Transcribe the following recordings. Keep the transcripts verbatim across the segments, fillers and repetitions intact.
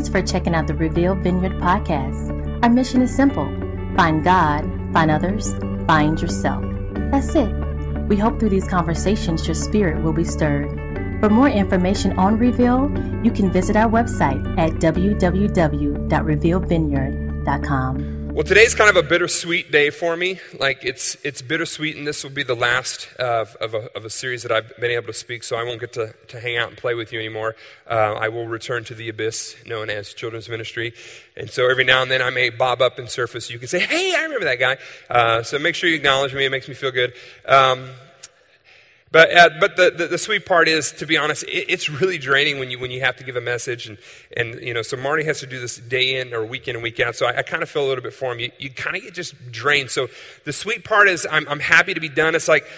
Thanks for checking out the Reveal Vineyard podcast. Our mission is simple. Find God, find others, find yourself. That's it. We hope through these conversations your spirit will be stirred. For more information on Reveal, you can visit our website at w w w dot reveal vineyard dot com. Well, today's kind of a bittersweet day for me. Like, it's it's bittersweet, and this will be the last of, of, a, of a series that I've been able to speak, so I won't get to, to hang out and play with you anymore. Uh, I will return to the abyss, known as children's ministry. And so every now and then I may bob up and surface. You can say, hey, I remember that guy. Uh, so make sure you acknowledge me. It makes me feel good. Um, But uh, but the, the, the sweet part is, to be honest, it, it's really draining when you when you have to give a message. And, and you know, so Marty has to do this day in or week in and week out. So I, I kind of feel a little bit for him. You, you kind of get just drained. So the sweet part is I'm, I'm happy to be done. It's like,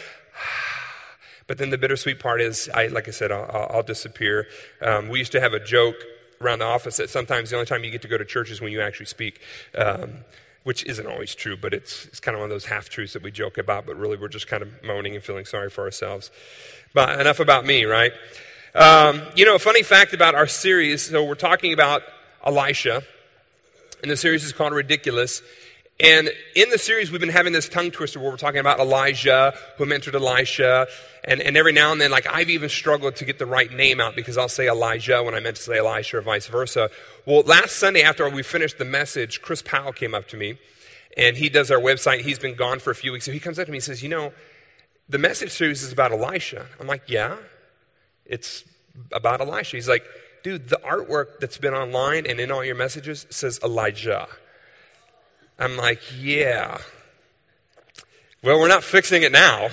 but then the bittersweet part is, I like I said, I'll, I'll, I'll disappear. Um, we used to have a joke around the office that sometimes the only time you get to go to church is when you actually speak. Um, which isn't always true, but it's it's kind of one of those half-truths that we joke about, but really we're just kind of moaning and feeling sorry for ourselves. But enough about me, right? Um, you know, a funny fact about our series, so we're talking about Elisha, and the series is called Ridiculous. And in the series, we've been having this tongue twister where we're talking about Elijah, who mentored Elisha, and, and every now and then, like, I've even struggled to get the right name out because I'll say Elijah when I meant to say Elisha or vice versa. Well, last Sunday after we finished the message, Chris Powell came up to me, and he does our website. He's been gone for a few weeks, so he comes up to me and says, you know, the message series is about Elisha. I'm like, yeah, it's about Elisha. He's like, dude, the artwork that's been online and in all your messages says Elijah. I'm like, yeah. Well, we're not fixing it now.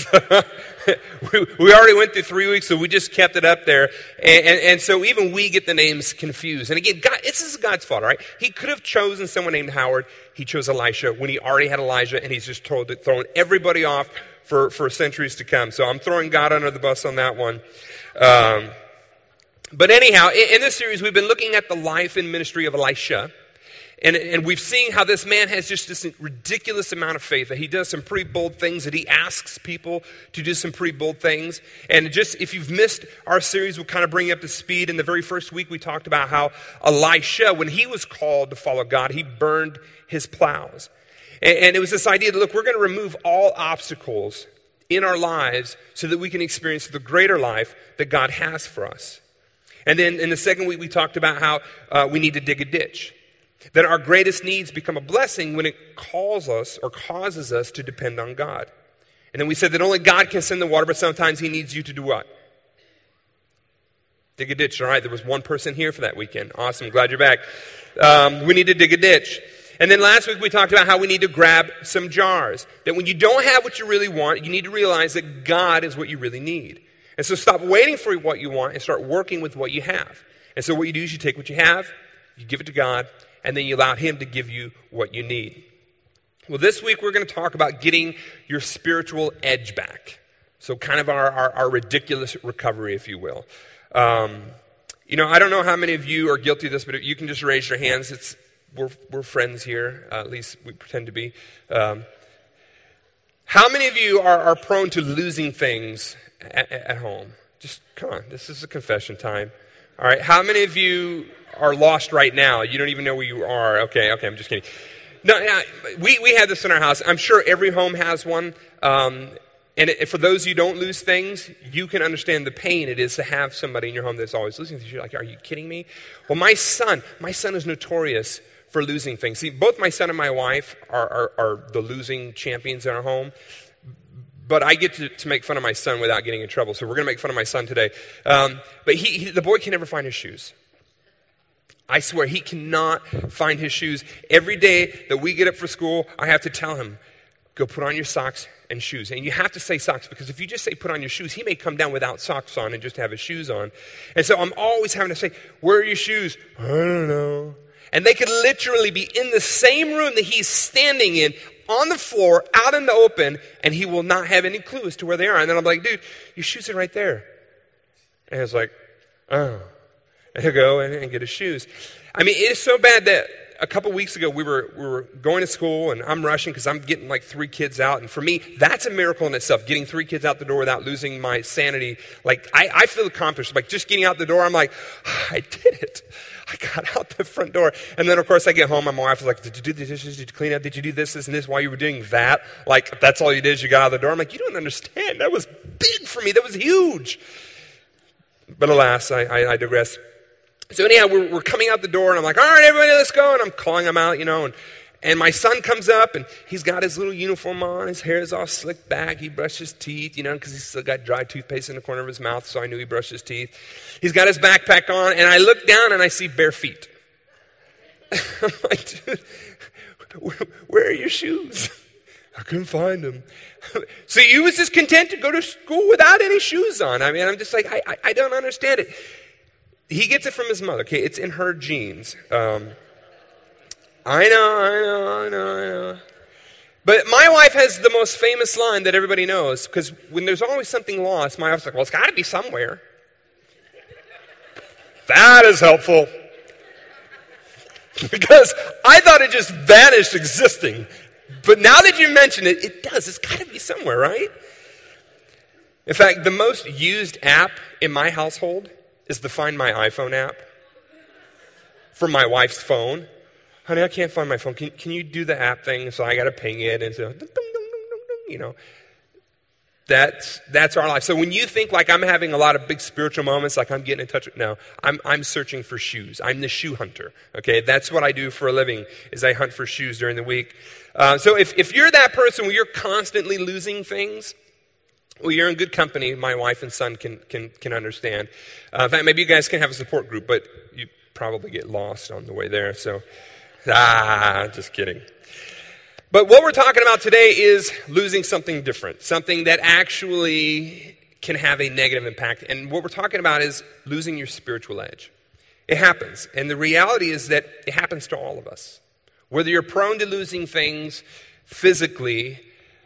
we, we already went through three weeks, so we just kept it up there. And, and, and so even we get the names confused. And again, God, this is God's fault, all right? He could have chosen someone named Howard. He chose Elisha when he already had Elijah, and he's just told, thrown everybody off for, for centuries to come. So I'm throwing God under the bus on that one. Um, but anyhow, in, in this series, we've been looking at the life and ministry of Elisha. And, and we've seen how this man has just this ridiculous amount of faith, that he does some pretty bold things, that he asks people to do some pretty bold things. And just, if you've missed our series, we'll kind of bring you up to speed. In the very first week, we talked about how Elisha, when he was called to follow God, he burned his plows. And, and it was this idea that, look, we're going to remove all obstacles in our lives so that we can experience the greater life that God has for us. And then in the second week, we talked about how uh, we need to dig a ditch. That our greatest needs become a blessing when it calls us or causes us to depend on God. And then we said that only God can send the water, but sometimes he needs you to do what? Dig a ditch. All right, there was one person here for that weekend. Awesome, glad you're back. Um, we need to dig a ditch. And then last week we talked about how we need to grab some jars. That when you don't have what you really want, you need to realize that God is what you really need. And so stop waiting for what you want and start working with what you have. And so what you do is you take what you have, you give it to God, and then you allow him to give you what you need. Well, this week we're going to talk about getting your spiritual edge back. So kind of our, our, our ridiculous recovery, if you will. Um, you know, I don't know how many of you are guilty of this, but if you can just raise your hands. It's we're, we're friends here, uh, at least we pretend to be. Um, how many of you are, are prone to losing things at, at home? Just come on, this is a confession time. All right, how many of you are lost right now? You don't even know where you are. Okay, okay, I'm just kidding. No, no we, we have this in our house. I'm sure every home has one. Um, and it, for those of you who don't lose things, you can understand the pain it is to have somebody in your home that's always losing things. You're like, are you kidding me? Well, my son, my son is notorious for losing things. See, both my son and my wife are, are, are the losing champions in our home. But I get to, to make fun of my son without getting in trouble. So we're going to make fun of my son today. Um, but he, he, the boy can never find his shoes. I swear, he cannot find his shoes. Every day that we get up for school, I have to tell him, go put on your socks and shoes. And you have to say socks, because if you just say put on your shoes, he may come down without socks on and just have his shoes on. And so I'm always having to say, where are your shoes? I don't know. And they could literally be in the same room that he's standing in, on the floor, out in the open, and he will not have any clue as to where they are. And then I'm like, dude, your shoes are right there. And he's like, oh. And he'll go and, and get his shoes. I mean, it is so bad that a couple weeks ago, we were we were going to school, and I'm rushing because I'm getting like three kids out. And for me, that's a miracle in itself, getting three kids out the door without losing my sanity. Like, I, I feel accomplished. Like, just getting out the door, I'm like, oh, I did it. I got out the front door. And then, of course, I get home, and my wife was like, did you do the dishes? Did you clean up? Did you do this, this, and this while you were doing that? Like, that's all you did is you got out the door. I'm like, you don't understand. That was big for me. That was huge. But alas, I, I, I digress. So anyhow, we're, we're coming out the door, and I'm like, all right, everybody, let's go. And I'm calling them out, you know, and, and my son comes up, and he's got his little uniform on. His hair is all slicked back. He brushed his teeth, you know, because he's still got dry toothpaste in the corner of his mouth, so I knew he brushed his teeth. He's got his backpack on, and I look down, and I see bare feet. I'm like, dude, where, where are your shoes? I couldn't find them. So he was just content to go to school without any shoes on. I mean, I'm just like, I, I, I don't understand it. He gets it from his mother. Okay, it's in her genes. Um, I know, I know, I know, I know. But my wife has the most famous line that everybody knows, because when there's always something lost, my wife's like, well, it's got to be somewhere. That is helpful. Because I thought it just vanished existing. But now that you mention it, it does. It's got to be somewhere, right? In fact, the most used app in my household is the Find My iPhone app for my wife's phone. Honey, I can't find my phone. Can, can you do the app thing? So I got to ping it and so, you know. That's that's our life. So when you think like I'm having a lot of big spiritual moments, like I'm getting in touch with, no, I'm I'm searching for shoes. I'm the shoe hunter. Okay, that's what I do for a living. Is I hunt for shoes during the week. Uh, so if if you're that person where you're constantly losing things, well, you're in good company. My wife and son can can can understand. Uh, in fact, maybe you guys can have a support group, but you probably get lost on the way there. So, ah, just kidding. But what we're talking about today is losing something different, something that actually can have a negative impact. And what we're talking about is losing your spiritual edge. It happens. And the reality is that it happens to all of us. Whether you're prone to losing things physically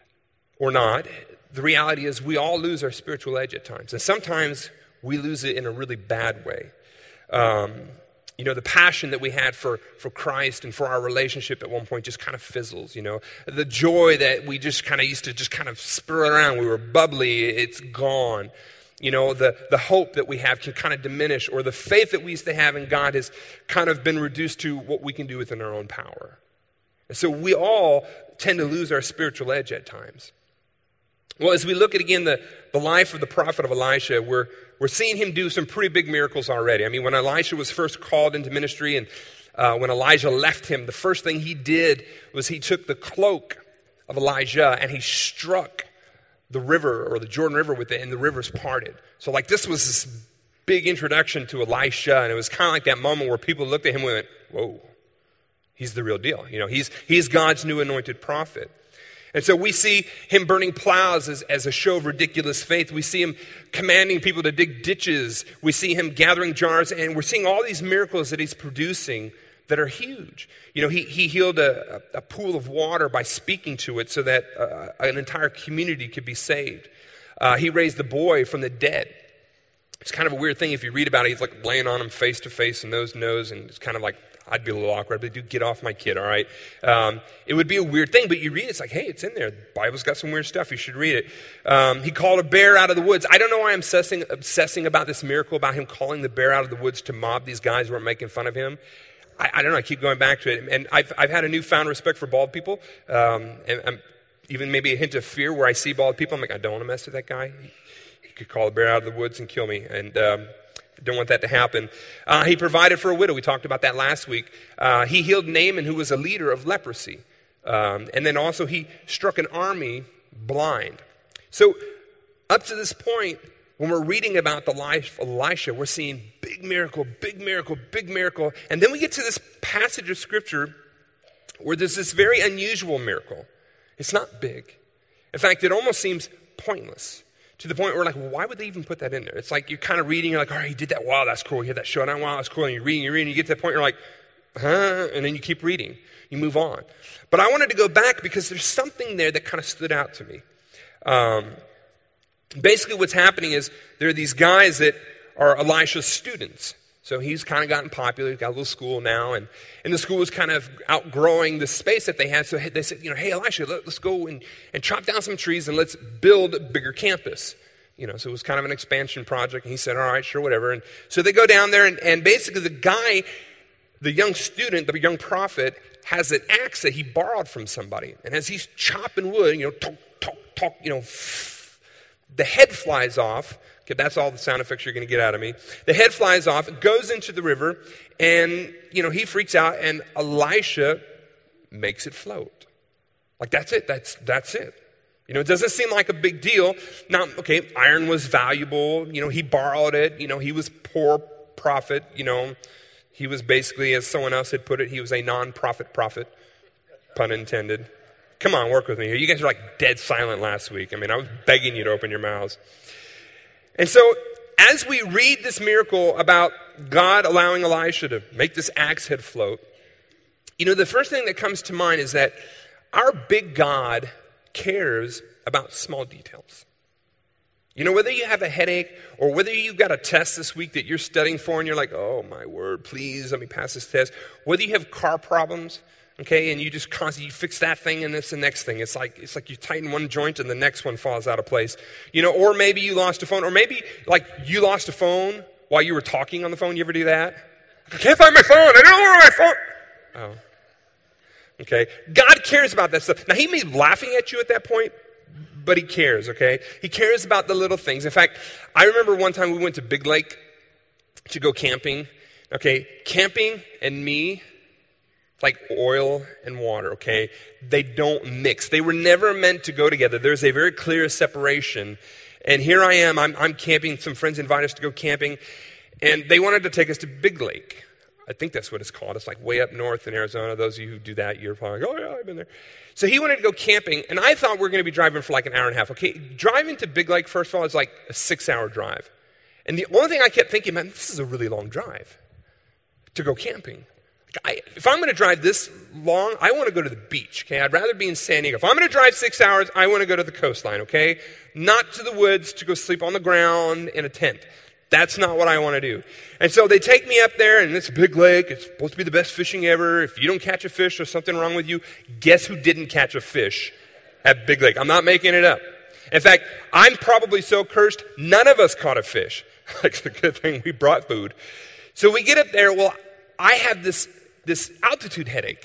or not, the reality is we all lose our spiritual edge at times. And sometimes we lose it in a really bad way. Um, You know, the passion that we had for, for Christ and for our relationship at one point just kind of fizzles, you know. The joy that we just kind of used to just kind of spur around, we were bubbly, it's gone. You know, the, the hope that we have can kind of diminish, or the faith that we used to have in God has kind of been reduced to what we can do within our own power. And so we all tend to lose our spiritual edge at times. Well, as we look at, again, the, the life of the prophet of Elisha, we're, we're seeing him do some pretty big miracles already. I mean, when Elisha was first called into ministry and uh, when Elijah left him, the first thing he did was he took the cloak of Elijah and he struck the river or the Jordan River with it, and the rivers parted. So, like, this was this big introduction to Elisha, and it was kind of like that moment where people looked at him and went, whoa, he's the real deal. You know, he's, he's God's new anointed prophet. And so we see him burning plows as, as a show of ridiculous faith. We see him commanding people to dig ditches. We see him gathering jars. And we're seeing all these miracles that he's producing that are huge. You know, he, he healed a, a pool of water by speaking to it so that uh, an entire community could be saved. Uh, he raised the boy from the dead. It's kind of a weird thing if you read about it. He's like laying on him face to face and nose to nose. And it's kind of like, I'd be a little awkward. I'd be like, dude, get off my kid, all right? Um, it would be a weird thing, but you read it, it's like, hey, it's in there. The Bible's got some weird stuff. You should read it. Um, he called a bear out of the woods. I don't know why I'm obsessing, obsessing about this miracle, about him calling the bear out of the woods to mob these guys who are making fun of him. I, I don't know. I keep going back to it. And I've, I've had a newfound respect for bald people, um, and I'm, even maybe a hint of fear where I see bald people. I'm like, I don't want to mess with that guy. He could call a bear out of the woods and kill me. And um don't want that to happen. Uh, he provided for a widow. We talked about that last week. Uh, he healed Naaman, who was a leader of leprosy. Um, and then also he struck an army blind. So up to this point, when we're reading about the life of Elisha, we're seeing big miracle, big miracle, big miracle. And then we get to this passage of Scripture where there's this very unusual miracle. It's not big. In fact, it almost seems pointless. To the point where, like, well, why would they even put that in there? It's like you're kind of reading, you're like, all right, he did that. Wow, that's cool. You had that showdown. Wow, that's cool. And you're reading, you're reading. You get to that point, you're like, huh? And then you keep reading. You move on. But I wanted to go back because there's something there that kind of stood out to me. Um, basically, what's happening is there are these guys that are Elisha's students. So he's kind of gotten popular. He's got a little school now. And, and the school was kind of outgrowing the space that they had. So they said, you know, hey, Elisha, let, let's go and, and chop down some trees and let's build a bigger campus. You know, so it was kind of an expansion project. And he said, all right, sure, whatever. And so they go down there, and, and basically the guy, the young student, the young prophet, has an axe that he borrowed from somebody. And as he's chopping wood, you know, talk, talk, talk, you know, the head flies off. Okay, that's all the sound effects you're going to get out of me. The head flies off, it goes into the river, and, you know, he freaks out, and Elisha makes it float. Like, that's it. That's that's it. You know, it doesn't seem like a big deal. Now, okay, iron was valuable. You know, he borrowed it. You know, he was poor prophet. You know, he was basically, as someone else had put it, he was a non-profit prophet, pun intended. Come on, work with me here. You guys were like dead silent last week. I mean, I was begging you to open your mouths. And so, as we read this miracle about God allowing Elisha to make this axe head float, you know, the first thing that comes to mind is that our big God cares about small details. You know, whether you have a headache or whether you've got a test this week that you're studying for and you're like, oh my word, please let me pass this test. Whether you have car problems, okay, and you just constantly you fix that thing and it's the next thing. It's like it's like you tighten one joint and the next one falls out of place. You know, or maybe you lost a phone, or maybe like you lost a phone while you were talking on the phone. You ever do that? I can't find my phone. I don't know where my phone. Oh. Okay, God cares about that stuff. Now, he may be laughing at you at that point, but he cares, okay? He cares about the little things. In fact, I remember one time we went to Big Lake to go camping. Okay, camping and me, like oil and water, okay? They don't mix. They were never meant to go together. There's a very clear separation. And here I am. I'm, I'm camping. Some friends invited us to go camping, and they wanted to take us to Big Lake. I think that's what it's called. It's like way up north in Arizona. Those of you who do that, you're probably like, oh, yeah, I've been there. So he wanted to go camping, and I thought we were going to be driving for like an hour and a half. Okay, driving to Big Lake, first of all, is like a six-hour drive. And the only thing I kept thinking, man, this is a really long drive to go camping. I, if I'm going to drive this long, I want to go to the beach, okay? I'd rather be in San Diego. If I'm going to drive six hours, I want to go to the coastline, okay? Not to the woods to go sleep on the ground in a tent. That's not what I want to do. And so they take me up there, and it's a big lake. It's supposed to be the best fishing ever. If you don't catch a fish, there's something wrong with you. Guess who didn't catch a fish at Big Lake? I'm not making it up. In fact, I'm probably so cursed, none of us caught a fish. It's a good thing we brought food. So we get up there. Well, I have this, this altitude headache.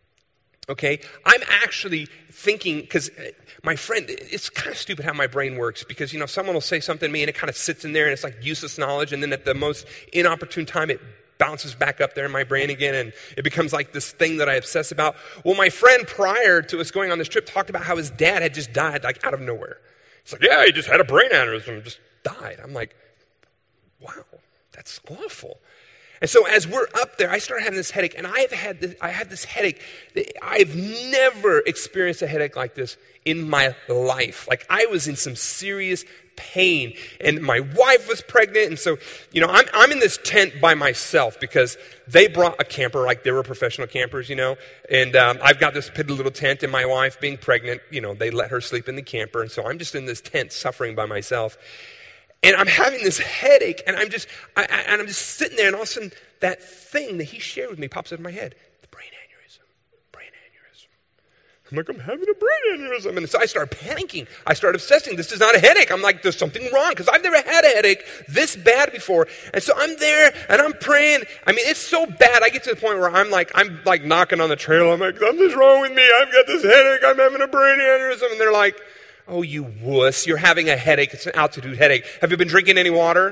Okay, I'm actually thinking, because my friend, it's kind of stupid how my brain works, because, you know, someone will say something to me and it kind of sits in there and it's like useless knowledge, and then at the most inopportune time it bounces back up there in my brain again, and it becomes like this thing that I obsess about. Well, my friend, prior to us going on this trip, talked about how his dad had just died, like out of nowhere. It's like, yeah, he just had a brain aneurysm and just died. I'm like, wow, that's awful. And so as we're up there, I started having this headache, and I've had this, I had this headache. I've never experienced a headache like this in my life. Like, I was in some serious pain, and my wife was pregnant, and so, you know, I'm, I'm in this tent by myself because they brought a camper, like they were professional campers, you know, and um, I've got this piddly little tent, and my wife, being pregnant, you know, they let her sleep in the camper, and so I'm just in this tent suffering by myself. And I'm having this headache, and I'm just, I, I, and I'm just sitting there, and all of a sudden, that thing that he shared with me pops into my head: the brain aneurysm, brain aneurysm. I'm like, I'm having a brain aneurysm, and so I start panicking. I start obsessing. This is not a headache. I'm like, there's something wrong, because I've never had a headache this bad before. And so I'm there, and I'm praying. I mean, it's so bad. I get to the point where I'm like, I'm like knocking on the trail. I'm like, something's wrong with me. I've got this headache. I'm having a brain aneurysm, and they're like, oh, you wuss, you're having a headache. It's an altitude headache. Have you been drinking any water?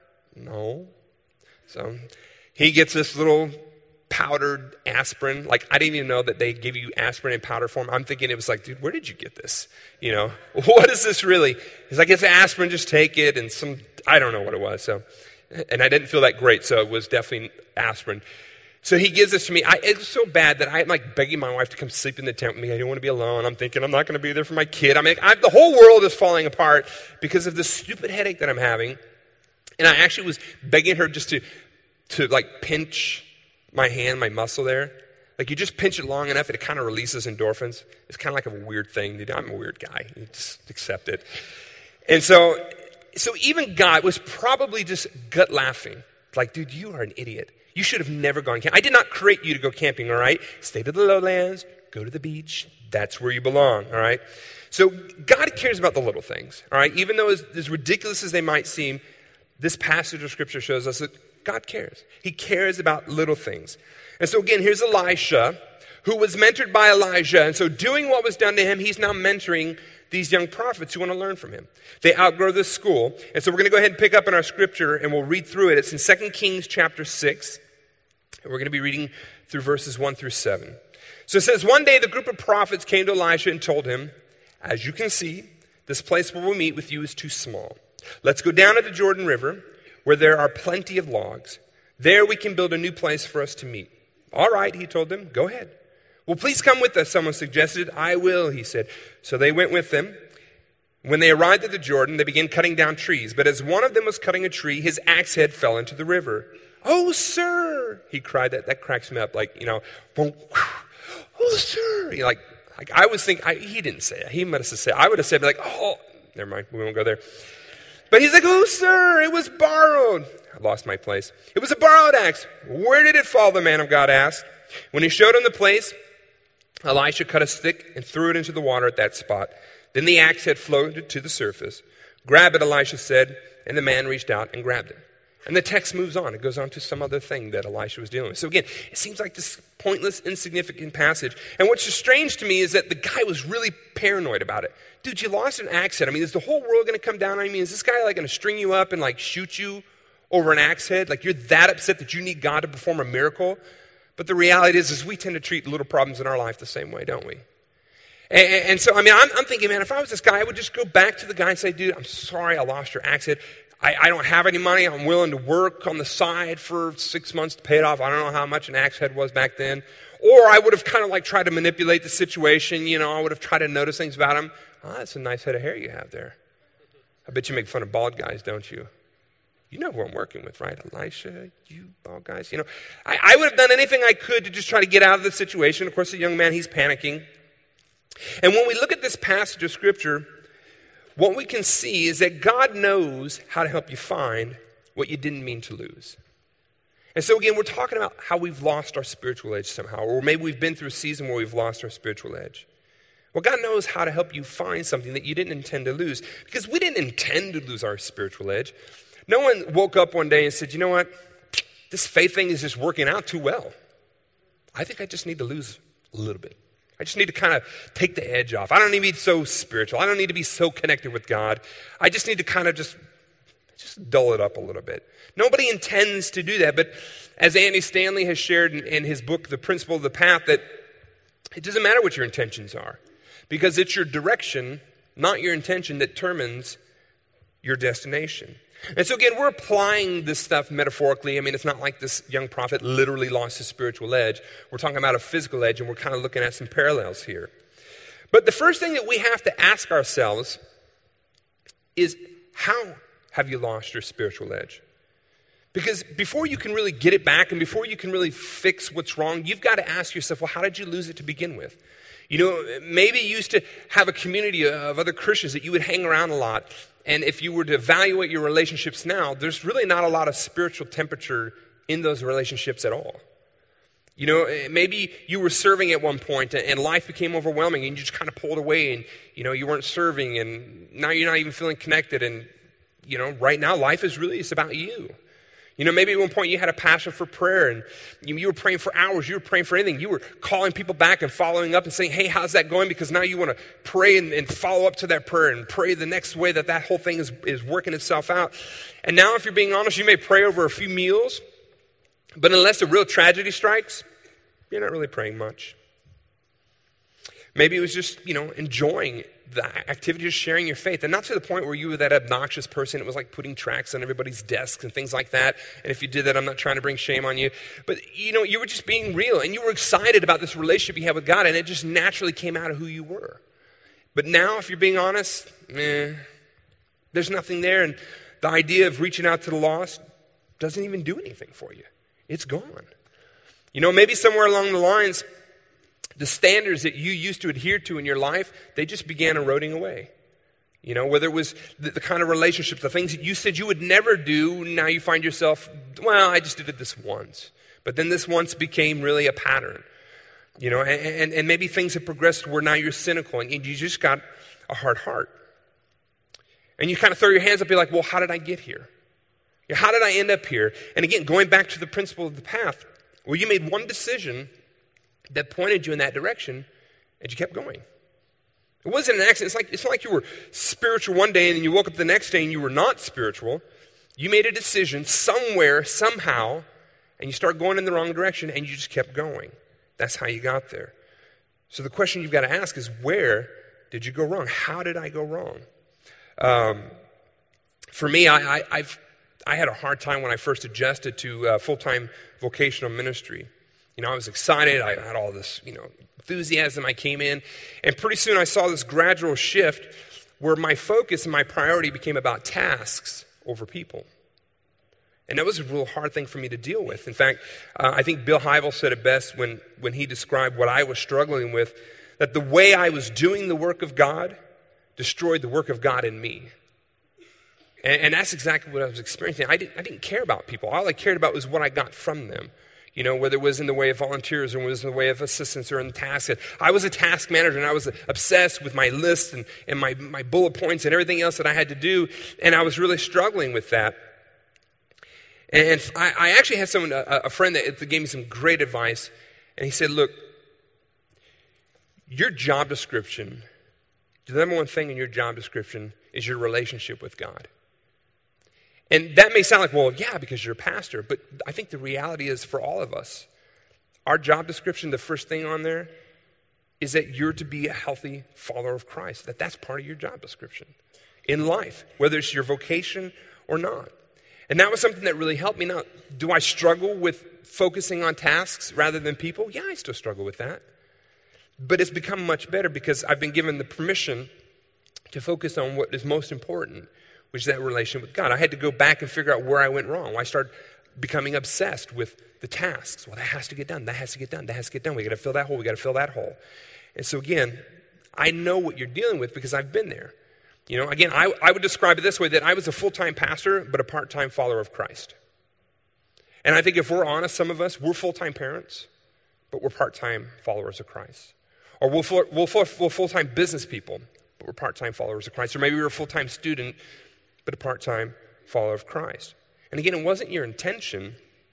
No. So he gets this little powdered aspirin. Like, I didn't even know that they give you aspirin in powder form. I'm thinking it was like, dude, where did you get this? You know, what is this really? He's like, it's aspirin, just take it. And some, I don't know what it was. So, and I didn't feel that great, so it was definitely aspirin. So he gives this to me. I, it was so bad that I'm like begging my wife to come sleep in the tent with me. I don't want to be alone. I'm thinking I'm not going to be there for my kid. I mean, I, the whole world is falling apart because of this stupid headache that I'm having. And I actually was begging her just to, to like pinch my hand, my muscle there. Like, you just pinch it long enough, and it kind of releases endorphins. It's kind of like a weird thing. I'm a weird guy. You just accept it. And so, so even God was probably just gut laughing. It's like, dude, you are an idiot. You should have never gone camping. I did not create you to go camping, all right? Stay to the lowlands, go to the beach. That's where you belong, all right? So God cares about the little things, all right? Even though as, as ridiculous as they might seem, this passage of Scripture shows us that God cares. He cares about little things. And so again, here's Elisha, who was mentored by Elijah. And so doing what was done to him, he's now mentoring these young prophets who want to learn from him. They outgrow this school. And so we're going to go ahead and pick up in our Scripture, and we'll read through it. It's in Second Kings chapter six. And we're going to be reading through verses one through seven. So it says, one day the group of prophets came to Elisha and told him, as you can see, this place where we'll meet with you is too small. Let's go down to the Jordan River, where there are plenty of logs. There we can build a new place for us to meet. All right, he told them, go ahead. Well, please come with us, someone suggested. I will, he said. So they went with them. When they arrived at the Jordan, they began cutting down trees. But as one of them was cutting a tree, his axe head fell into the river. Oh, sir, he cried. That that cracks me up. Like, you know, oh, sir. You know, like, like I was thinking, I, he didn't say it. He must have said it. I would have said, like, oh, never mind. We won't go there. But he's like, oh, sir, it was borrowed. I lost my place. It was a borrowed axe. Where did it fall, the man of God asked. When he showed him the place, Elisha cut a stick and threw it into the water at that spot. Then the axe head floated to the surface. Grab it, Elisha said, and the man reached out and grabbed it. And the text moves on. It goes on to some other thing that Elisha was dealing with. So again, it seems like this pointless, insignificant passage. And what's just strange to me is that the guy was really paranoid about it. Dude, you lost an axe head. I mean, is the whole world going to come down on you? I mean, is this guy like going to string you up and like shoot you over an axe head? Like you're that upset that you need God to perform a miracle? But the reality is, is we tend to treat little problems in our life the same way, don't we? And, and so, I mean, I'm, I'm thinking, man, if I was this guy, I would just go back to the guy and say, dude, I'm sorry I lost your axe head. I, I don't have any money. I'm willing to work on the side for six months to pay it off. I don't know how much an axe head was back then. Or I would have kind of like tried to manipulate the situation. You know, I would have tried to notice things about him. Oh, that's a nice head of hair you have there. I bet you make fun of bald guys, don't you? You know who I'm working with, right? Elisha, you bald guys. You know, I, I would have done anything I could to just try to get out of the situation. Of course, the young man, he's panicking. And when we look at this passage of Scripture, what we can see is that God knows how to help you find what you didn't mean to lose. And so again, we're talking about how we've lost our spiritual edge somehow, or maybe we've been through a season where we've lost our spiritual edge. Well, God knows how to help you find something that you didn't intend to lose, because we didn't intend to lose our spiritual edge. No one woke up one day and said, you know what, this faith thing is just working out too well. I think I just need to lose a little bit. I just need to kind of take the edge off. I don't need to be so spiritual. I don't need to be so connected with God. I just need to kind of just, just dull it up a little bit. Nobody intends to do that. But as Andy Stanley has shared in, in his book, The Principle of the Path, that it doesn't matter what your intentions are, because it's your direction, not your intention, that determines your destination. And so again, we're applying this stuff metaphorically. I mean, it's not like this young prophet literally lost his spiritual edge. We're talking about a physical edge, and we're kind of looking at some parallels here. But the first thing that we have to ask ourselves is, how have you lost your spiritual edge? Because before you can really get it back, and before you can really fix what's wrong, you've got to ask yourself, well, how did you lose it to begin with? You know, maybe you used to have a community of other Christians that you would hang around a lot. And if you were to evaluate your relationships now, there's really not a lot of spiritual temperature in those relationships at all. You know, maybe you were serving at one point and life became overwhelming and you just kind of pulled away and, you know, you weren't serving and now you're not even feeling connected. And, you know, right now life is really, it's about you. You know, maybe at one point you had a passion for prayer and you, you were praying for hours. You were praying for anything. You were calling people back and following up and saying, hey, how's that going? Because now you want to pray and, and follow up to that prayer and pray the next way that that whole thing is, is working itself out. And now, if you're being honest, you may pray over a few meals, but unless a real tragedy strikes, you're not really praying much. Maybe it was just, you know, enjoying the activity of sharing your faith, and not to the point where you were that obnoxious person. It was like putting tracts on everybody's desks and things like that. And if you did that, I'm not trying to bring shame on you. But, you know, you were just being real, and you were excited about this relationship you had with God, and it just naturally came out of who you were. But now, if you're being honest, eh, there's nothing there, and the idea of reaching out to the lost doesn't even do anything for you. It's gone. You know, maybe somewhere along the lines, the standards that you used to adhere to in your life, they just began eroding away. You know, whether it was the, the kind of relationships, the things that you said you would never do, now you find yourself well, I just did it this once. But then this once became really a pattern. You know, and, and, and maybe things have progressed where now you're cynical and you just got a hard heart. And you kind of throw your hands up, you're like, well, how did I get here? How did I end up here? And again, going back to the principle of the path, where you made one decision that pointed you in that direction, and you kept going. It wasn't an accident. It's like it's not like you were spiritual one day and then you woke up the next day and you were not spiritual. You made a decision somewhere, somehow, and you start going in the wrong direction, and you just kept going. That's how you got there. So the question you've got to ask is, where did you go wrong? How did I go wrong? Um, for me, I, I, I've I had a hard time when I first adjusted to uh, full-time vocational ministry. You know, I was excited. I had all this, you know, enthusiasm. I came in, and pretty soon I saw this gradual shift where my focus and my priority became about tasks over people. And that was a real hard thing for me to deal with. In fact, uh, I think Bill Hybels said it best when, when he described what I was struggling with, that the way I was doing the work of God destroyed the work of God in me. And, and that's exactly what I was experiencing. I didn't, I didn't care about people. All I cared about was what I got from them. You know, whether it was in the way of volunteers or it was in the way of assistants or in the task. I was a task manager, and I was obsessed with my list and, and my, my bullet points and everything else that I had to do. And I was really struggling with that. And I, I actually had someone, a, a friend that gave me some great advice. And he said, look, your job description, the number one thing in your job description is your relationship with God. And that may sound like, well, yeah, because you're a pastor. But I think the reality is for all of us, our job description, the first thing on there, is that you're to be a healthy follower of Christ. That that's part of your job description in life, whether it's your vocation or not. And that was something that really helped me. Now, do I struggle with focusing on tasks rather than people? Yeah, I still struggle with that. But it's become much better because I've been given the permission to focus on what is most important, which is that relationship with God. I had to go back and figure out where I went wrong. I started becoming obsessed with the tasks. Well, that has to get done. That has to get done. That has to get done. We got to fill that hole. We got to fill that hole. And so again, I know what you're dealing with because I've been there. You know, again, I, I would describe it this way, that I was a full-time pastor, but a part-time follower of Christ. And I think if we're honest, some of us, we're full-time parents, but we're part-time followers of Christ. Or we're, full, we're, full, we're full-time business people, but we're part-time followers of Christ. Or maybe we're a full-time student, but a part-time follower of Christ. And again, it wasn't your intention,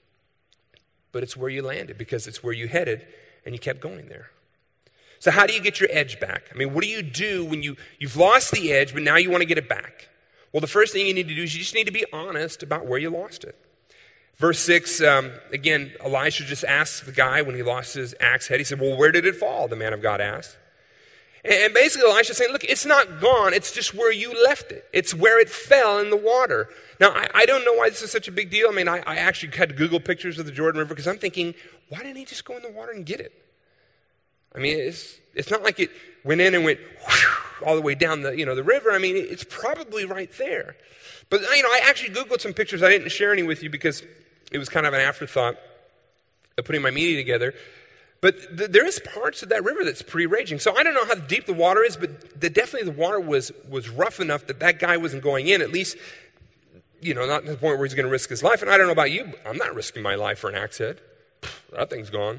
but it's where you landed because it's where you headed and you kept going there. So how do you get your edge back? I mean, what do you do when you, you've lost the edge, but now you want to get it back? Well, the first thing you need to do is you just need to be honest about where you lost it. Verse six, um, again, Elisha just asked the guy when he lost his axe head. He said, well, where did it fall? The man of God asked. And basically Elisha's saying, look, it's not gone. It's just where you left it. It's where it fell in the water. Now, I, I don't know why this is such a big deal. I mean, I, I actually had to Google pictures of the Jordan River because I'm thinking, why didn't he just go in the water and get it? I mean, it's it's not like it went in and went whoosh, all the way down the, you know, the river. I mean, it's probably right there. But, you know, I actually Googled some pictures. I didn't share any with you because it was kind of an afterthought of putting my media together. But th- there is parts of that river that's pretty raging. So I don't know how deep the water is, but the, definitely the water was was rough enough that that guy wasn't going in, at least, you know, not to the point where he's going to risk his life. And I don't know about you, but I'm not risking my life for an axe head. That thing's gone.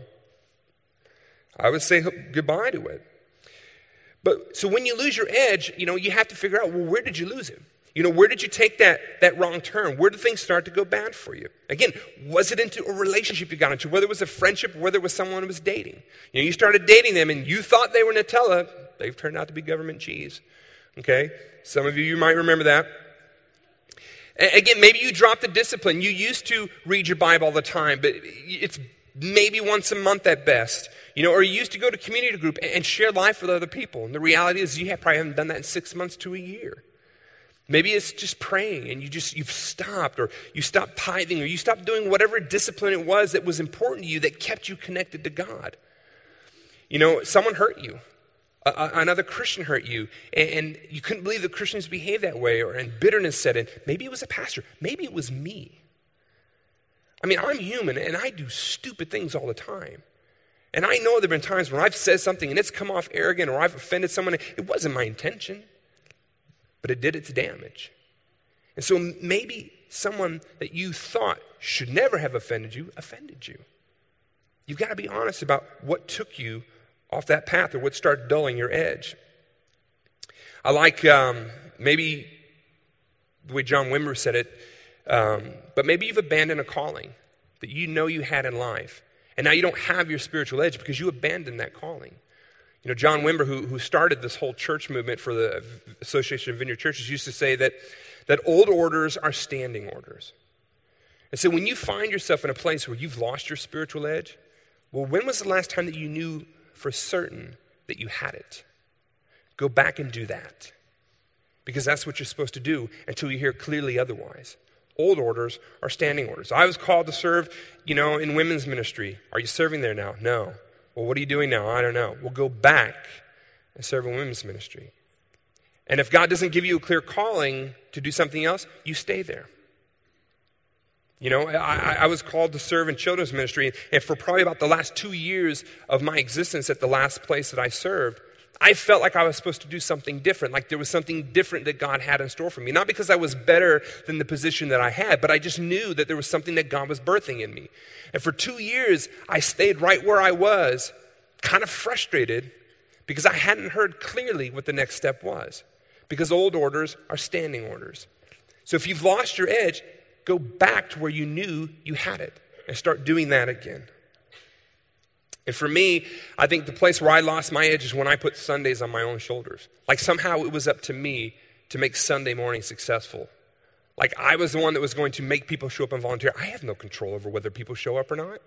I would say goodbye to it. But so when you lose your edge, you know, you have to figure out, well, where did you lose it? You know, where did you take that, that wrong turn? Where did things start to go bad for you? Again, was it into a relationship you got into? Whether it was a friendship, or whether it was someone who was dating. You know, you started dating them and you thought they were Nutella. They've turned out to be government cheese. Okay? Some of you, you might remember that. Again, maybe you dropped the discipline. You used to read your Bible all the time, but it's maybe once a month at best. You know, or you used to go to community group and share life with other people. And the reality is you have, probably haven't done that in six months to a year. Maybe it's just praying and you just, you've stopped, or you stopped tithing, or you stopped doing whatever discipline it was that was important to you that kept you connected to God. You know, someone hurt you. A, another Christian hurt you, and, and you couldn't believe that Christians behave that way, or and bitterness set in. Maybe it was a pastor. Maybe it was me. I mean, I'm human and I do stupid things all the time. And I know there have been times when I've said something and it's come off arrogant, or I've offended someone. It wasn't my intention, but it did its damage. And so maybe someone that you thought should never have offended you, offended you. You've got to be honest about what took you off that path or what started dulling your edge. I like um, maybe the way John Wimber said it, um, but maybe you've abandoned a calling that you know you had in life. And now you don't have your spiritual edge because you abandoned that calling. You know, John Wimber, who, who started this whole church movement for the Association of Vineyard Churches, used to say that, that old orders are standing orders. And so when you find yourself in a place where you've lost your spiritual edge, well, when was the last time that you knew for certain that you had it? Go back and do that. Because that's what you're supposed to do until you hear clearly otherwise. Old orders are standing orders. I was called to serve, you know, in women's ministry. Are you serving there now? No. Well, what are you doing now? I don't know. Well, go back and serve in women's ministry. And if God doesn't give you a clear calling to do something else, you stay there. You know, I, I was called to serve in children's ministry, and for probably about the last two years of my existence at the last place that I served, I felt like I was supposed to do something different, like there was something different that God had in store for me. Not because I was better than the position that I had, but I just knew that there was something that God was birthing in me. And for two years, I stayed right where I was, kind of frustrated, because I hadn't heard clearly what the next step was. Because old orders are standing orders. So if you've lost your edge, go back to where you knew you had it and start doing that again. And for me, I think the place where I lost my edge is when I put Sundays on my own shoulders. Like somehow it was up to me to make Sunday morning successful. Like I was the one that was going to make people show up and volunteer. I have no control over whether people show up or not.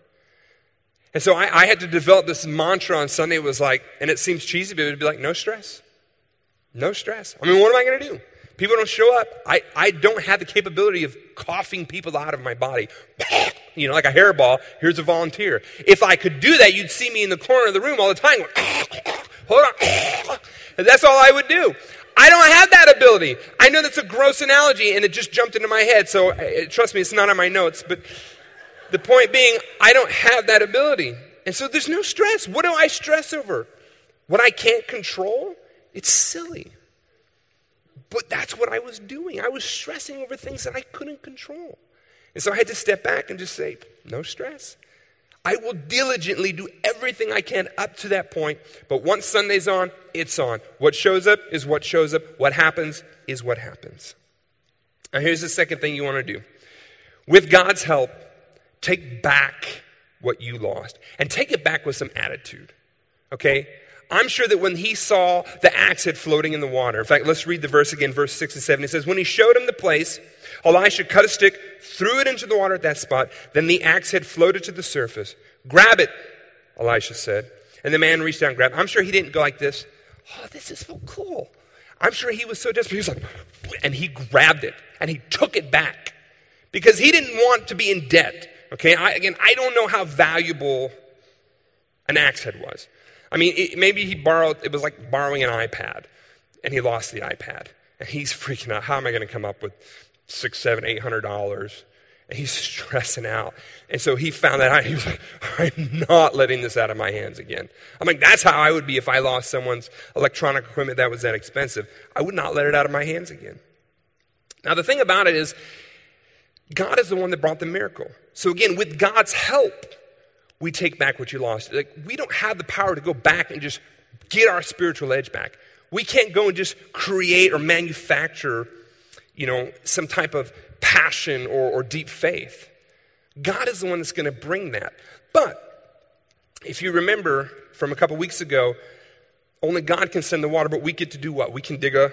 And so I, I had to develop this mantra on Sunday. It was like, and it seems cheesy, but it would be like, no stress. No stress. I mean, what am I going to do? People don't show up. I, I don't have the capability of coughing people out of my body. You know, like a hairball. Here's a volunteer. If I could do that, you'd see me in the corner of the room all the time. Hold on. And that's all I would do. I don't have that ability. I know that's a gross analogy, and it just jumped into my head. So uh, trust me, it's not on my notes. But the point being, I don't have that ability. And so there's no stress. What do I stress over? What I can't control? It's silly. But that's what I was doing. I was stressing over things that I couldn't control. And so I had to step back and just say, no stress. I will diligently do everything I can up to that point. But once Sunday's on, it's on. What shows up is what shows up. What happens is what happens. Now here's the second thing you want to do. With God's help, take back what you lost. And take it back with some attitude. Okay? I'm sure that when he saw the axe head floating in the water, in fact, let's read the verse again, verse six and seven. It says, when he showed him the place, Elisha cut a stick, threw it into the water at that spot. Then the axe head floated to the surface. Grab it, Elisha said. And the man reached out and grabbed it. I'm sure he didn't go like this. Oh, this is so cool. I'm sure he was so desperate. He was like, and he grabbed it and he took it back because he didn't want to be in debt. Okay, I, again, I don't know how valuable an axe head was. I mean, it, maybe he borrowed, it was like borrowing an iPad, and he lost the iPad. And he's freaking out. How am I going to come up with six, seven, eight hundred dollars? And he's stressing out. And so he found that out. He was like, I'm not letting this out of my hands again. I'm like, that's how I would be if I lost someone's electronic equipment that was that expensive. I would not let it out of my hands again. Now, the thing about it is, God is the one that brought the miracle. So again, with God's help, we take back what you lost. Like, we don't have the power to go back and just get our spiritual edge back. We can't go and just create or manufacture, you know, some type of passion or, or deep faith. God is the one that's going to bring that. But if you remember from a couple weeks ago, only God can send the water, but we get to do what? We can dig a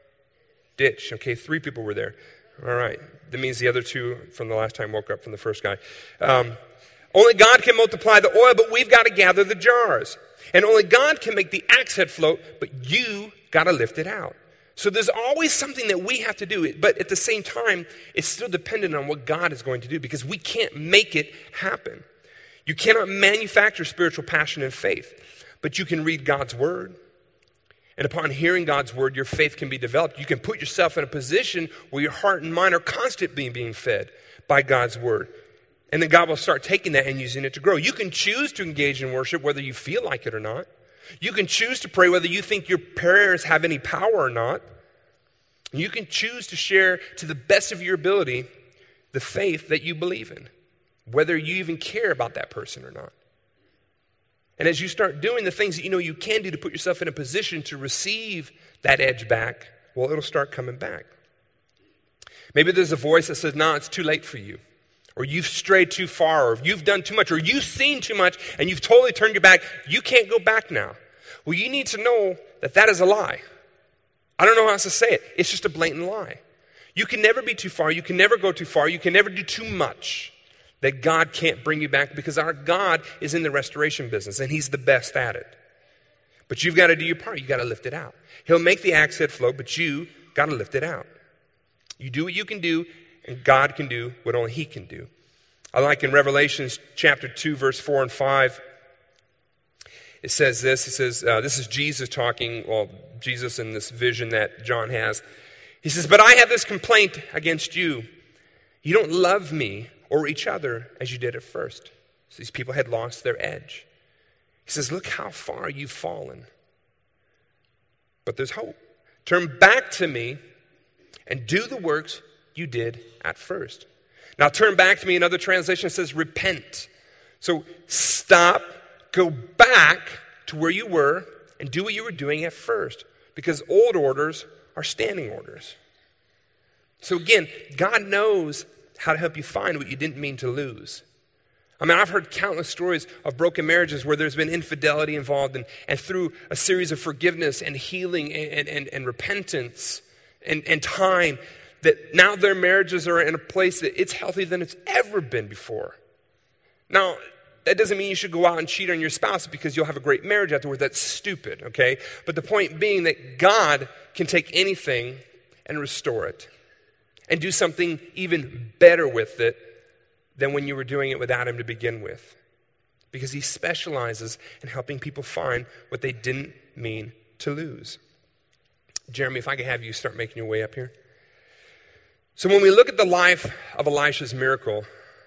ditch. Okay, three people were there. All right. That means the other two from the last time woke up from the first guy. Um, Only God can multiply the oil, but we've got to gather the jars. And only God can make the axe head float, but you got to lift it out. So there's always something that we have to do. But at the same time, it's still dependent on what God is going to do because we can't make it happen. You cannot manufacture spiritual passion and faith, but you can read God's word. And upon hearing God's word, your faith can be developed. You can put yourself in a position where your heart and mind are constantly being fed by God's word. And then God will start taking that and using it to grow. You can choose to engage in worship whether you feel like it or not. You can choose to pray whether you think your prayers have any power or not. You can choose to share to the best of your ability the faith that you believe in, whether you even care about that person or not. And as you start doing the things that you know you can do to put yourself in a position to receive that edge back, well, it'll start coming back. Maybe there's a voice that says, no, it's too late for you. Or you've strayed too far, or you've done too much, or you've seen too much, and you've totally turned your back. You can't go back now. Well, you need to know that that is a lie. I don't know how else to say it. It's just a blatant lie. You can never be too far. You can never go too far. You can never do too much that God can't bring you back, because our God is in the restoration business, and he's the best at it. But you've got to do your part. You've got to lift it out. He'll make the axe head float, but you got to lift it out. You do what you can do, and God can do what only he can do. I like in Revelations chapter two, verse four and five, it says this. It says, uh, this is Jesus talking, well, Jesus in this vision that John has. He says, but I have this complaint against you. You don't love me or each other as you did at first. So these people had lost their edge. He says, look how far you've fallen. But there's hope. Turn back to me and do the works you did at first. Now turn back to me. Another translation says repent. So stop, go back to where you were and do what you were doing at first. Because old orders are standing orders. So again, God knows how to help you find what you didn't mean to lose. I mean, I've heard countless stories of broken marriages where there's been infidelity involved, and, and through a series of forgiveness and healing and, and, and repentance and, and time, that now their marriages are in a place that it's healthier than it's ever been before. Now, that doesn't mean you should go out and cheat on your spouse because you'll have a great marriage afterwards. That's stupid, okay? But the point being that God can take anything and restore it and do something even better with it than when you were doing it without him to begin with. Because he specializes in helping people find what they didn't mean to lose. Jeremy, if I could have you start making your way up here. So when we look at the life of Elisha's miracle,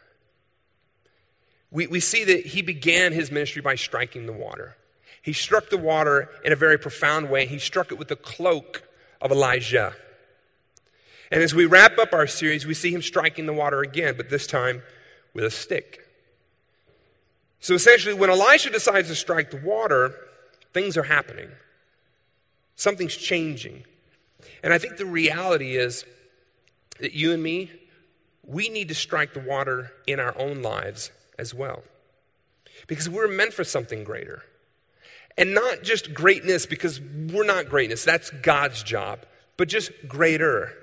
we, we see that he began his ministry by striking the water. He struck the water in a very profound way. He struck it with the cloak of Elijah. And as we wrap up our series, we see him striking the water again, but this time with a stick. So essentially, when Elisha decides to strike the water, things are happening. Something's changing. And I think the reality is that you and me, we need to strike the water in our own lives as well. Because we're meant for something greater. And not just greatness, because we're not greatness. That's God's job. But just greater.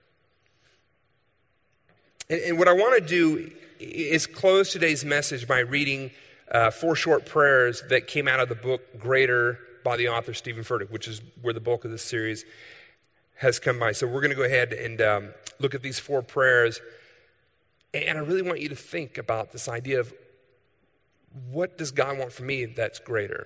And, and what I want to do is close today's message by reading uh, four short prayers that came out of the book Greater by the author Stephen Furtick, which is where the bulk of this series has come by. So we're going to go ahead and um, look at these four prayers. And I really want you to think about this idea of what does God want from me that's greater?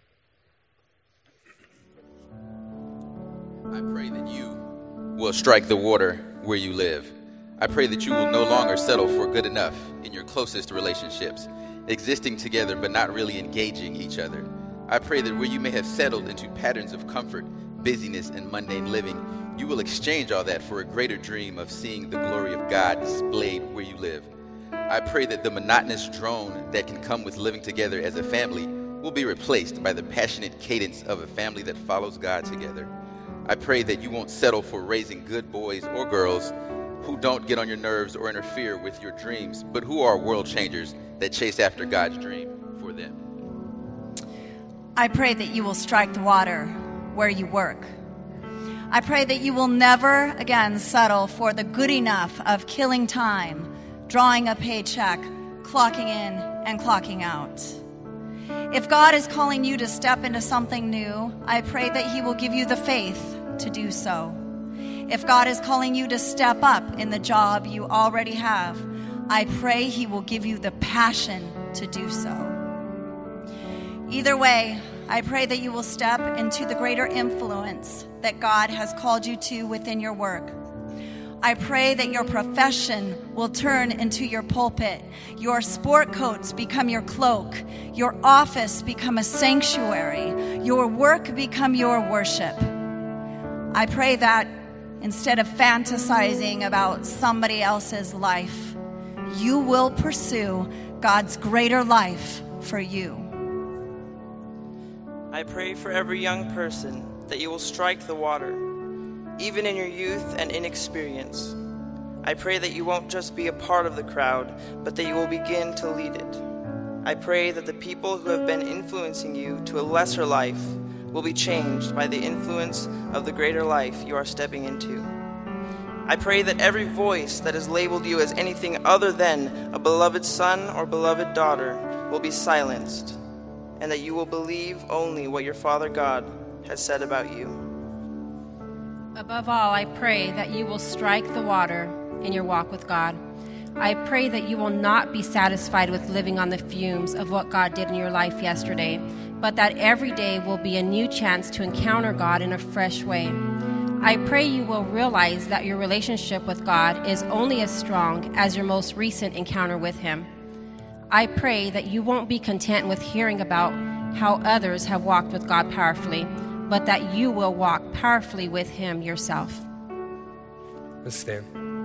I pray that you will strike the water where you live. I pray that you will no longer settle for good enough in your closest relationships, existing together but not really engaging each other. I pray that where you may have settled into patterns of comfort, busyness, and mundane living, you will exchange all that for a greater dream of seeing the glory of God displayed where you live. I pray that the monotonous drone that can come with living together as a family will be replaced by the passionate cadence of a family that follows God together. I pray that you won't settle for raising good boys or girls who don't get on your nerves or interfere with your dreams, but who are world changers that chase after God's dream for them. I pray that you will strike the water where you work. I pray that you will never again settle for the good enough of killing time, drawing a paycheck, clocking in and clocking out. If God is calling you to step into something new, I pray that he will give you the faith to do so. If God is calling you to step up in the job you already have, I pray he will give you the passion to do so. Either way, I pray that you will step into the greater influence that God has called you to within your work. I pray that your profession will turn into your pulpit, your sport coats become your cloak, your office become a sanctuary, your work become your worship. I pray that instead of fantasizing about somebody else's life, you will pursue God's greater life for you. I pray for every young person that you will strike the water, even in your youth and inexperience. I pray that you won't just be a part of the crowd, but that you will begin to lead it. I pray that the people who have been influencing you to a lesser life will be changed by the influence of the greater life you are stepping into. I pray that every voice that has labeled you as anything other than a beloved son or beloved daughter will be silenced, and that you will believe only what your Father God has said about you. Above all, I pray that you will strike the water in your walk with God. I pray that you will not be satisfied with living on the fumes of what God did in your life yesterday, but that every day will be a new chance to encounter God in a fresh way. I pray you will realize that your relationship with God is only as strong as your most recent encounter with Him. I pray that you won't be content with hearing about how others have walked with God powerfully, but that you will walk powerfully with Him yourself. Let's stand.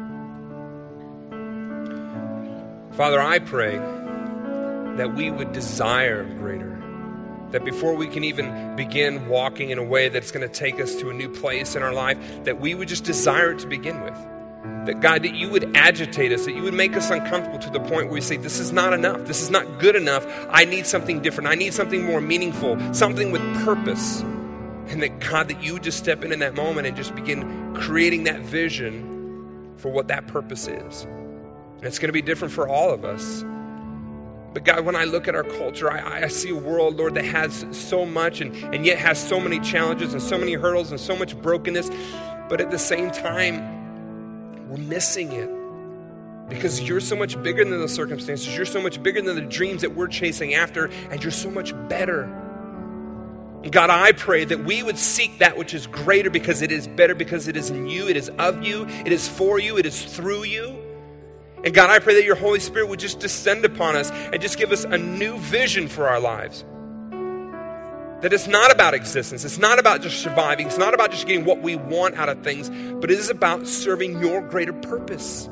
Father, I pray that we would desire greater. That before we can even begin walking in a way that's going to take us to a new place in our life, that we would just desire it to begin with. That God, that you would agitate us, that you would make us uncomfortable to the point where we say, this is not enough, this is not good enough, I need something different, I need something more meaningful, something with purpose. And that God, that you would just step in in that moment and just begin creating that vision for what that purpose is. And it's going to be different for all of us. But God, when I look at our culture, I, I see a world, Lord, that has so much and, and yet has so many challenges and so many hurdles and so much brokenness. But at the same time, we're missing it. Because you're so much bigger than the circumstances. You're so much bigger than the dreams that we're chasing after. And you're so much better. And God, I pray that we would seek that which is greater because it is better, because it is in you, it is of you, it is for you, it is through you. And God, I pray that your Holy Spirit would just descend upon us and just give us a new vision for our lives. That it's not about existence. It's not about just surviving. It's not about just getting what we want out of things, but it is about serving your greater purpose.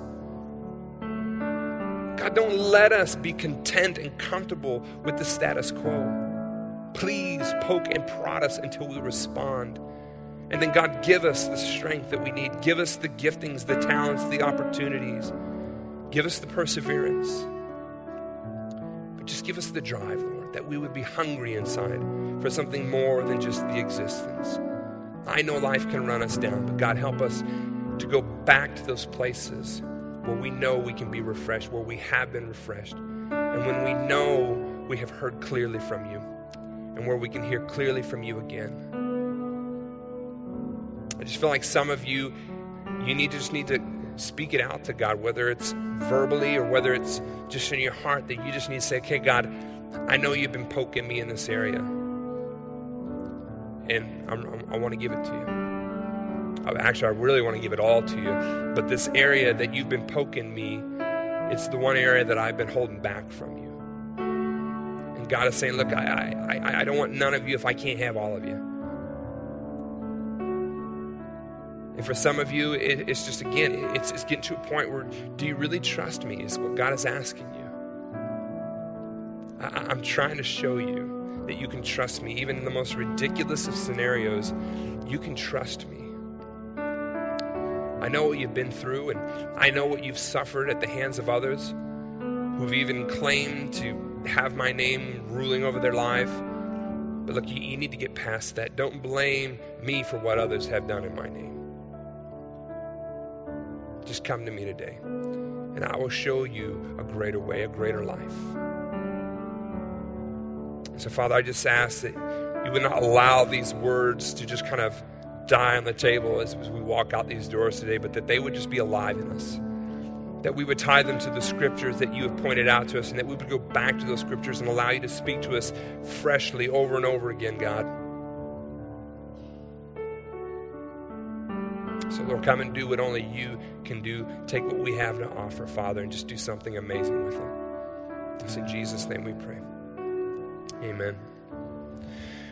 God, don't let us be content and comfortable with the status quo. Please poke and prod us until we respond. And then God, give us the strength that we need. Give us the giftings, the talents, the opportunities. Give us the perseverance. But just give us the drive, Lord, that we would be hungry inside for something more than just the existence. I know life can run us down, but God, help us to go back to those places where we know we can be refreshed, where we have been refreshed, and when we know we have heard clearly from you, and where we can hear clearly from you again. I just feel like some of you, you need to just need to speak it out to God, whether it's verbally or whether it's just in your heart, that you just need to say, okay, God, I know you've been poking me in this area, and I'm, I'm, I want to give it to you. Actually, I really want to give it all to you, but this area that you've been poking me, it's the one area that I've been holding back from you. And God is saying, look, I, I, I don't want none of you if I can't have all of you. And for some of you, it, it's just, again, it's, it's getting to a point where, do you really trust me, is what God is asking you. I, I'm trying to show you that you can trust me. Even in the most ridiculous of scenarios, you can trust me. I know what you've been through, and I know what you've suffered at the hands of others who've even claimed to have my name ruling over their life. But look, you, you need to get past that. Don't blame me for what others have done in my name. Just come to me today, and I will show you a greater way, a greater life. So, Father, I just ask that you would not allow these words to just kind of die on the table as, as we walk out these doors today, but that they would just be alive in us. That we would tie them to the scriptures that you have pointed out to us, and that we would go back to those scriptures and allow you to speak to us freshly over and over again, God. So, Lord, come and do what only you can do. Take what we have to offer, Father, and just do something amazing with it. It's in Jesus' name we pray. Amen.